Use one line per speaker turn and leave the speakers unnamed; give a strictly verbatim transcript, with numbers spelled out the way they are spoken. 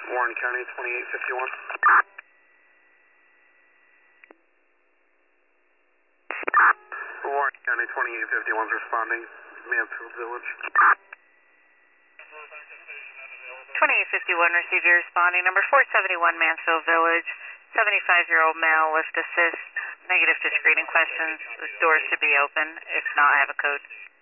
Warren County, twenty-eight fifty-one. Warren County, twenty-eight fifty-one is responding. Mansfield Village.
twenty-eight fifty-one, receive your responding. Number four seventy-one, Mansfield Village. seventy-five-year-old male, lift assist. Negative to screening questions. The door should be open. If not, I have a code.